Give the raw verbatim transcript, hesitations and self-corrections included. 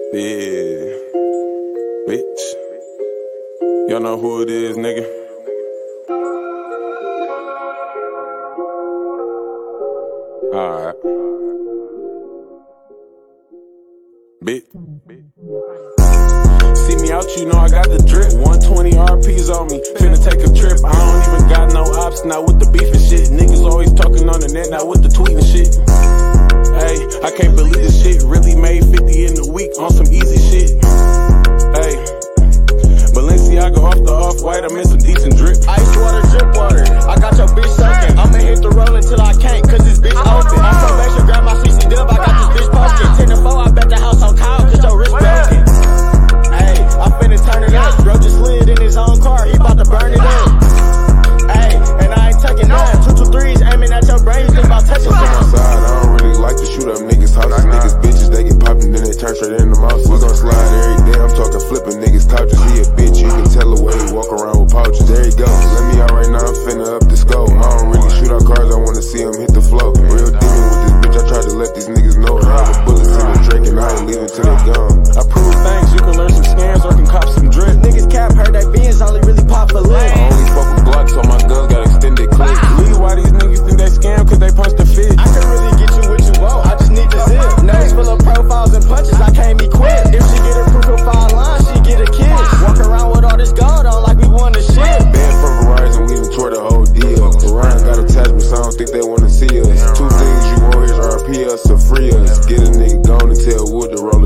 Yeah, bitch. Y'all know who it is, nigga. Alright. Bitch. See me out, you know I got the drip. one twenty R Ps on me. Finna take a trip. I don't even got no ops, not with the beef and shit. Niggas always talking on the net, not with the tweet and shit. Hey, I can't believe this shit. Really made fifty in a week on some easy shit. Hey, Balenciaga off the off-white, I'm in some decent drip. Ice water, drip water. I got your bitch soaking. I'ma hit the roll until I can't, cause this bitch open. On probation, grab my C C dub, I got this bitch posted. ten to four, I bet the house on Kyle, cause your wrist broken. Hey, I finna turn it up. Bro just slid in his own car, he bout to burn it up. Hey, and I ain't taking none. Two two threes aiming at your brains, think about touching On my side, I don't really like to shoot up niggas' houses. Niggas bitches, they get poppin', then they turn straight in the mouth. We gon' slide every day, I'm talking flipping niggas couches. He a bitch, you can tell the way he walk around with pouches. There he go, let me out right now, I'm finna up the scope. I don't really shoot out cars, I wanna see him hit the flow. Real demon with this bitch, I tried to let these niggas know. All the bullets in the Drake and I ain't leaving till they gone. I prove things, you can learn some scams or can cop some drip. Niggas cap, heard that Benz only really pop for lit. I only fuck with Glocks, so my guns got extended clips. Leave why these niggas think they scam, cause they punch the fit. I can really get you what you want, I just need the zip. Names full of profiles and punches, I can't equip. If she get a proof of five lines, she get a kiss. Walk around with all this gold on like we won the shit. Banned from Verizon, we done tore the whole deal. Orion got attachments, I don't think they wanna see us. Two things you want here is R P us or free us. Get a nigga gone and tell Wood to roll